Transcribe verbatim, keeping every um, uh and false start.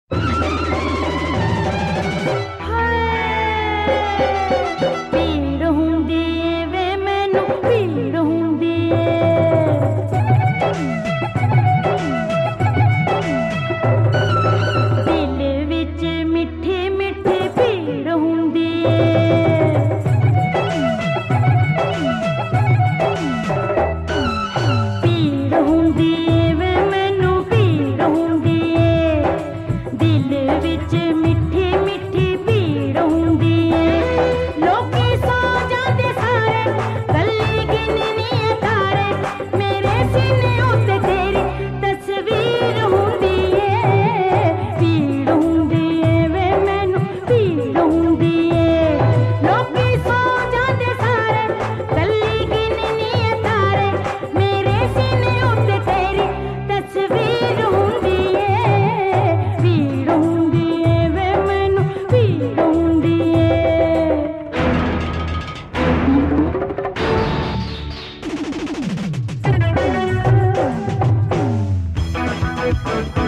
ਪੀੜ ਹੁੰਦੀ ਏ ਵੇ ਮੈਨੂੰ ਪੀੜ ਹੁੰਦੀ ਏ। ਦਿਲ ਵਿੱਚ ਮਿੱਠੀ ਮਿੱਠੀ ਪੀੜ ਹੁੰਦੀ ਏ। ਪੀੜ ਹੁੰਦੀ ਏ ਵੇ ਮੈਨੂੰ ਪੀੜ ਹੁੰਦੀ ਏ। ਦਿਲ ਵਿੱਚ ਮਿੱਠੀ ਮਿੱਠੀ ਪੀੜ ਹੁੰਦੀ ਏ। ਲੋਕੀ ਸੌ ਜਾਂਦੇ ਸਾਰੇ ਕੱਲੀ ਗਿਣਨੀ ਏ ਤਾਰੇ। ਮੇਰੇ ਸੀਨੇ ਉੱਤੇ ਤੇਰੀ ਤਸਵੀਰ ਹੁੰਦੀ ਏ। ਪੀੜ ਹੁੰਦੀ ਏ ਵੇ ਮੈਨੂੰ ਪੀੜ ਹੁੰਦੀ ਏ। ਲੋਕੀ ਸੌ ਜਾਂਦੇ ਸਾਰੇ ਕੱਲੀ ਗਿਣਨੀ ਏ ਤਾਰੇ। ਮੇਰੇ ਸੀਨੇ ਉੱਤੇ ਤੇਰੀ ਤਸਵੀਰ ਹੁੰਦੀ ਏ। ਪੀੜ ਹੁੰਦੀ ਏ ਵੇ ਮੈਨੂੰ ਪੀੜ ਹੁੰਦੀ ਏ।